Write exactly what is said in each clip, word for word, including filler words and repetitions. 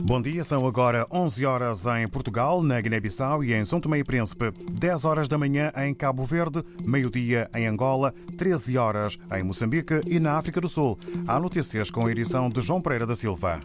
Bom dia, são agora onze horas em Portugal, na Guiné-Bissau e em São Tomé e Príncipe, dez horas da manhã em Cabo Verde, meio-dia em Angola, treze horas em Moçambique e na África do Sul. Há notícias com a edição de João Pereira da Silva.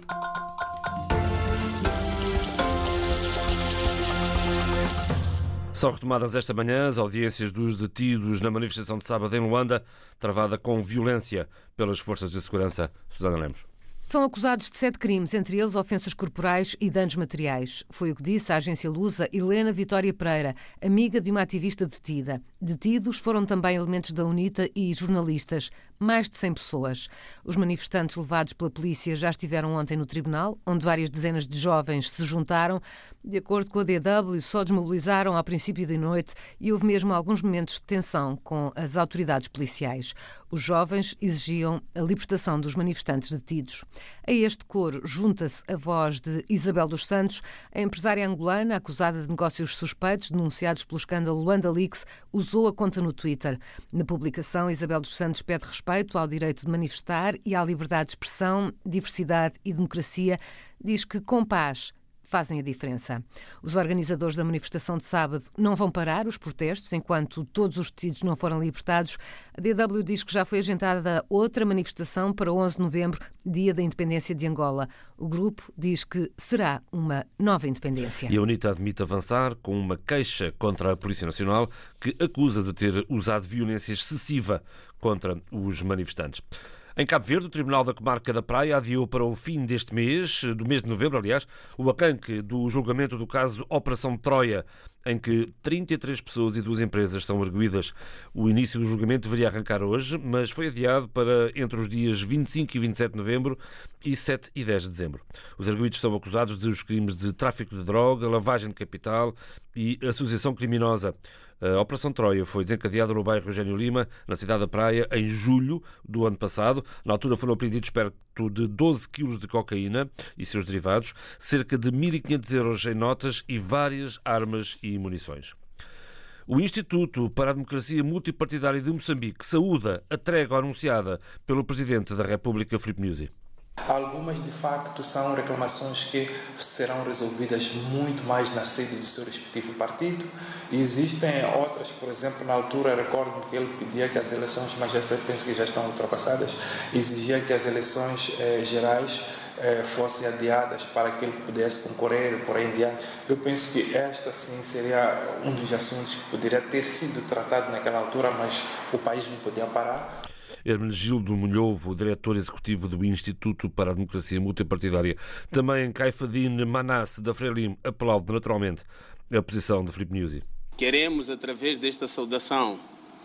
São retomadas esta manhã as audiências dos detidos na manifestação de sábado em Luanda, travada com violência pelas forças de segurança. Susana Lemos. São acusados de sete crimes, entre eles ofensas corporais e danos materiais. Foi o que disse a agência Lusa Helena Vitória Pereira, amiga de uma ativista detida. Detidos foram também elementos da UNITA e jornalistas, mais de cem pessoas. Os manifestantes levados pela polícia já estiveram ontem no tribunal, onde várias dezenas de jovens se juntaram. De acordo com a D W, só desmobilizaram ao princípio da noite e houve mesmo alguns momentos de tensão com as autoridades policiais. Os jovens exigiam a libertação dos manifestantes detidos. A este coro junta-se a voz de Isabel dos Santos, a empresária angolana acusada de negócios suspeitos denunciados pelo escândalo Luanda Leaks, usou a conta no Twitter. Na publicação, Isabel dos Santos pede respeito ao direito de manifestar e à liberdade de expressão, diversidade e democracia. Diz que com paz fazem a diferença. Os organizadores da manifestação de sábado não vão parar os protestos enquanto todos os detidos não forem libertados. A D W diz que já foi agendada outra manifestação para onze de novembro, dia da independência de Angola. O grupo diz que será uma nova independência. E a UNITA admite avançar com uma queixa contra a Polícia Nacional, que acusa de ter usado violência excessiva contra os manifestantes. Em Cabo Verde, o Tribunal da Comarca da Praia adiou para o fim deste mês, do mês de novembro, aliás, o arranque do julgamento do caso Operação Troia, em que trinta e três pessoas e duas empresas são arguidas. O início do julgamento deveria arrancar hoje, mas foi adiado para entre os dias vinte e cinco e vinte e sete de novembro e sete e dez de dezembro. Os arguidos são acusados de os crimes de tráfico de droga, lavagem de capital e associação criminosa. A Operação Troia foi desencadeada no bairro Eugênio Lima, na cidade da Praia, em julho do ano passado. Na altura foram apreendidos perto de doze quilos de cocaína e seus derivados, cerca de mil e quinhentos euros em notas e várias armas e munições. O Instituto para a Democracia Multipartidária de Moçambique saúda a trégua anunciada pelo Presidente da República, Filipe Nyusi. Algumas, de facto, são reclamações que serão resolvidas muito mais na sede do seu respectivo partido. E existem outras, por exemplo, na altura, recordo que ele pedia que as eleições, mas essa penso que já estão ultrapassadas, exigia que as eleições eh, gerais eh, fossem adiadas para que ele pudesse concorrer e por aí em diante. Eu penso que esta, sim, seria um dos assuntos que poderia ter sido tratado naquela altura, mas o país não podia parar. Hermenegildo Molhovo, diretor executivo do Instituto para a Democracia Multipartidária. Também Caifadine Manasse, da Frelim, aplaude naturalmente a posição de Filipe Nyusi. Queremos, através desta saudação,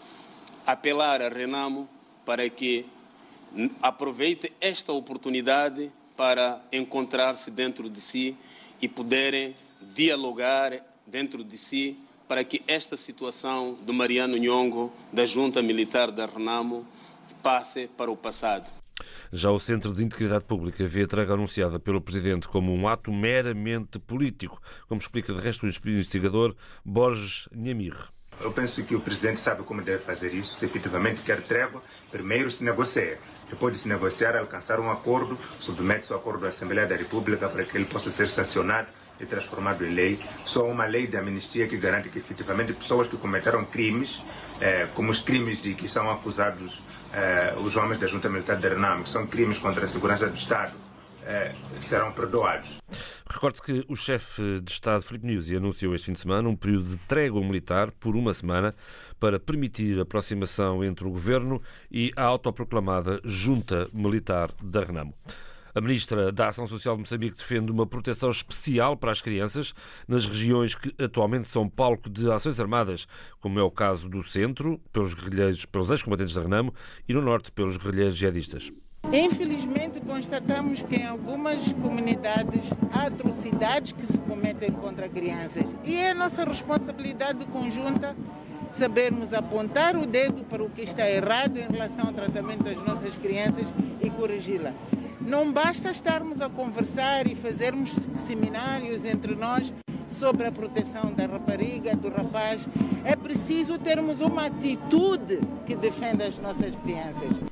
apelar a Renamo para que aproveite esta oportunidade para encontrar-se dentro de si e poderem dialogar dentro de si para que esta situação do Mariano Nhongo, da Junta Militar da Renamo, passe para o passado. Já o Centro de Integridade Pública vê a trégua anunciada pelo Presidente como um ato meramente político, como explica de resto o investigador Borges Nhamirre. Eu penso que o Presidente sabe como deve fazer isso. Se efetivamente quer trégua, primeiro se negocia. Depois de se negociar, alcançar um acordo, submete-se ao acordo da Assembleia da República para que ele possa ser sancionado e transformado em lei. Só uma lei de amnistia que garante que efetivamente pessoas que cometeram crimes, eh, como os crimes de que são acusados Uh, os homens da Junta Militar da Renamo, que são crimes contra a segurança do Estado, uh, serão perdoados. Recorde-se que o chefe de Estado, Filipe Nyusi, anunciou este fim de semana um período de trégua militar por uma semana para permitir a aproximação entre o Governo e a autoproclamada Junta Militar da Renamo. A Ministra da Ação Social de Moçambique defende uma proteção especial para as crianças nas regiões que atualmente são palco de ações armadas, como é o caso do centro, pelos guerrilheiros, pelos ex-combatentes da Renamo, e no norte, pelos guerrilheiros jihadistas. Infelizmente, constatamos que em algumas comunidades há atrocidades que se cometem contra crianças. E é a nossa responsabilidade conjunta sabermos apontar o dedo para o que está errado em relação ao tratamento das nossas crianças e corrigi-la. Não basta estarmos a conversar e fazermos seminários entre nós sobre a proteção da rapariga, do rapaz. É preciso termos uma atitude que defenda as nossas crianças.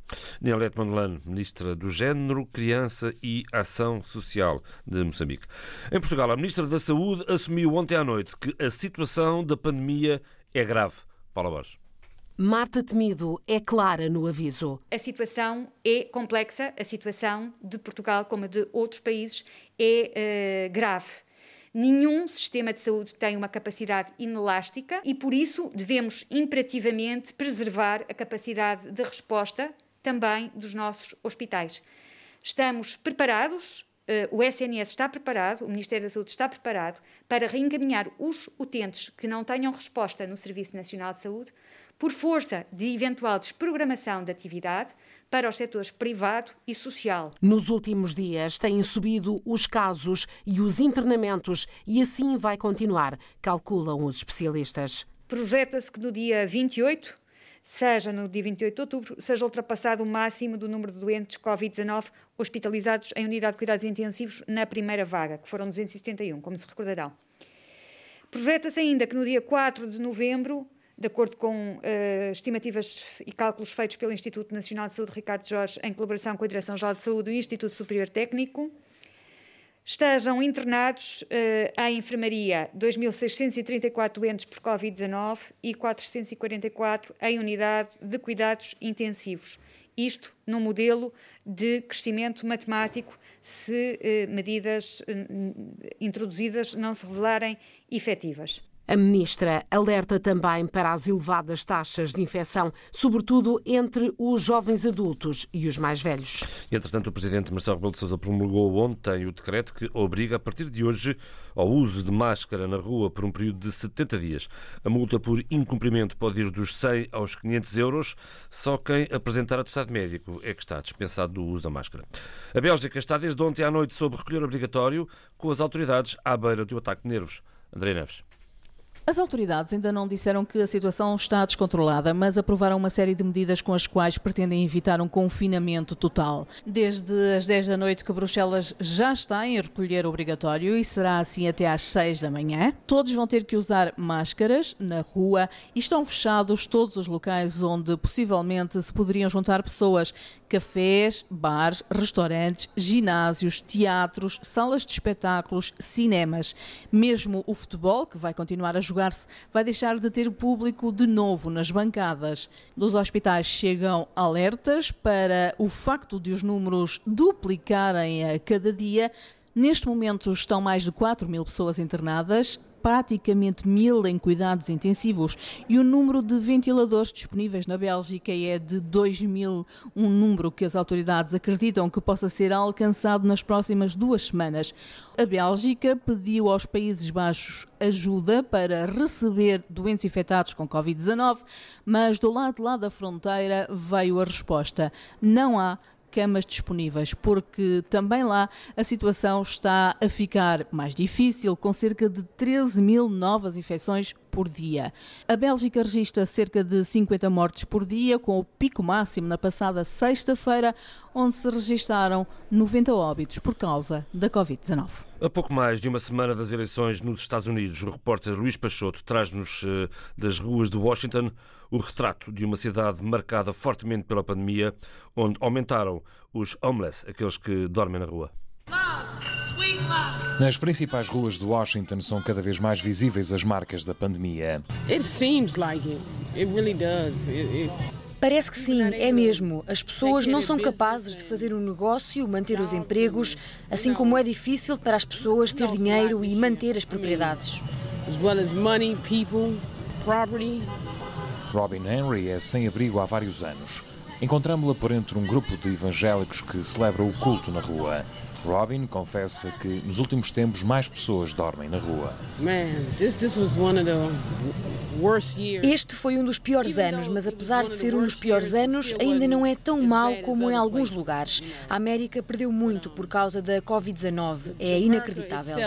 Nielete Mandelano, Ministra do Género, Criança e Ação Social de Moçambique. Em Portugal, a Ministra da Saúde assumiu ontem à noite que a situação da pandemia é grave. Paula Borges. Marta Temido é clara no aviso. A situação é complexa, a situação de Portugal, como a de outros países, é uh, grave. Nenhum sistema de saúde tem uma capacidade inelástica e, por isso, devemos imperativamente preservar a capacidade de resposta também dos nossos hospitais. Estamos preparados, uh, o S N S está preparado, o Ministério da Saúde está preparado para reencaminhar os utentes que não tenham resposta no Serviço Nacional de Saúde por força de eventual desprogramação de atividade para os setores privado e social. Nos últimos dias têm subido os casos e os internamentos e assim vai continuar, calculam os especialistas. Projeta-se que no dia vinte e oito, seja no dia vinte e oito de outubro, seja ultrapassado o máximo do número de doentes covid dezanove hospitalizados em unidade de cuidados intensivos na primeira vaga, que foram duzentos e setenta e um, como se recordarão. Projeta-se ainda que no dia quatro de novembro, de acordo com uh, estimativas e cálculos feitos pelo Instituto Nacional de Saúde Ricardo Jorge, em colaboração com a Direção-Geral de Saúde e o Instituto Superior Técnico, estejam internados uh, em enfermaria dois mil seiscentos e trinta e quatro doentes por covid dezanove e quatrocentos e quarenta e quatro em unidade de cuidados intensivos. Isto num modelo de crescimento matemático, se uh, medidas uh, introduzidas não se revelarem efetivas. A ministra alerta também para as elevadas taxas de infecção, sobretudo entre os jovens adultos e os mais velhos. Entretanto, o presidente Marcelo Rebelo de Sousa promulgou ontem o decreto que obriga, a partir de hoje, ao uso de máscara na rua por um período de setenta dias. A multa por incumprimento pode ir dos cem aos quinhentos euros. Só quem apresentar atestado médico é que está dispensado do uso da máscara. A Bélgica está desde ontem à noite sob recolher obrigatório, com as autoridades à beira do ataque de nervos. André Neves. As autoridades ainda não disseram que a situação está descontrolada, mas aprovaram uma série de medidas com as quais pretendem evitar um confinamento total. Desde as dez da noite que Bruxelas já está em recolher obrigatório e será assim até às seis da manhã. Todos vão ter que usar máscaras na rua e estão fechados todos os locais onde possivelmente se poderiam juntar pessoas. Cafés, bares, restaurantes, ginásios, teatros, salas de espetáculos, cinemas. Mesmo o futebol, que vai continuar a jogar, vai deixar de ter público de novo nas bancadas. Dos hospitais chegam alertas para o facto de os números duplicarem a cada dia. Neste momento estão mais de quatro mil pessoas internadas, praticamente mil em cuidados intensivos e o número de ventiladores disponíveis na Bélgica é de dois mil, um número que as autoridades acreditam que possa ser alcançado nas próximas duas semanas. A Bélgica pediu aos Países Baixos ajuda para receber doentes infectados com covid dezanove, mas do lado de lá da fronteira veio a resposta: não há camas disponíveis, porque também lá a situação está a ficar mais difícil, com cerca de treze mil novas infecções por dia. A Bélgica registra cerca de cinquenta mortes por dia, com o pico máximo na passada sexta-feira, onde se registaram noventa óbitos por causa da covid dezanove. A pouco mais de uma semana das eleições nos Estados Unidos, o repórter Luís Peixoto traz-nos uh, das ruas de Washington o retrato de uma cidade marcada fortemente pela pandemia, onde aumentaram os homeless, aqueles que dormem na rua. Nas principais ruas de Washington são cada vez mais visíveis as marcas da pandemia. It seems like it. It really does. It, it... Parece que sim, é mesmo. As pessoas não são capazes de fazer um negócio, manter os empregos, assim como é difícil para as pessoas ter dinheiro e manter as propriedades. As well as money, people, property. Robin Henry é sem-abrigo há vários anos. Encontramos-la por entre um grupo de evangélicos que celebra o culto na rua. Robin confessa que nos últimos tempos mais pessoas dormem na rua. Este foi um dos piores anos, mas apesar de ser um dos piores anos, ainda não é tão mau como em alguns lugares. A América perdeu muito por causa da covid dezanove. É inacreditável.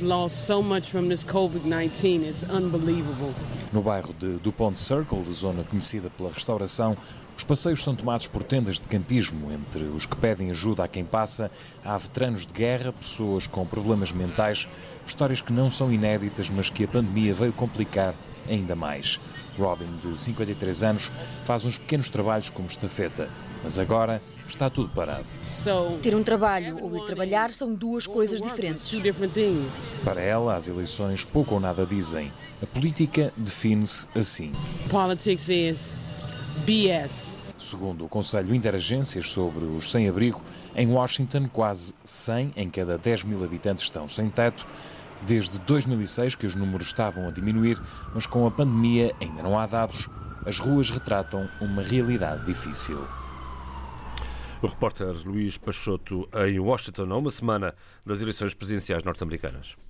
No bairro de DuPont Circle, zona conhecida pela restauração, os passeios são tomados por tendas de campismo. Entre os que pedem ajuda a quem passa, há veteranos de guerra, pessoas com problemas mentais, histórias que não são inéditas, mas que a pandemia veio complicar ainda mais. Robin, de cinquenta e três anos, faz uns pequenos trabalhos como estafeta, mas agora está tudo parado. Ter um trabalho ou ir trabalhar são duas coisas diferentes. Para ela, as eleições pouco ou nada dizem. A política define-se assim. Politics is B S. Segundo o Conselho Interagências sobre os sem-abrigo, em Washington, quase cem em cada dez mil habitantes estão sem teto. Desde dois mil e seis que os números estavam a diminuir, mas com a pandemia ainda não há dados. As ruas retratam uma realidade difícil. O repórter Luís Peixoto em Washington, a uma semana das eleições presidenciais norte-americanas.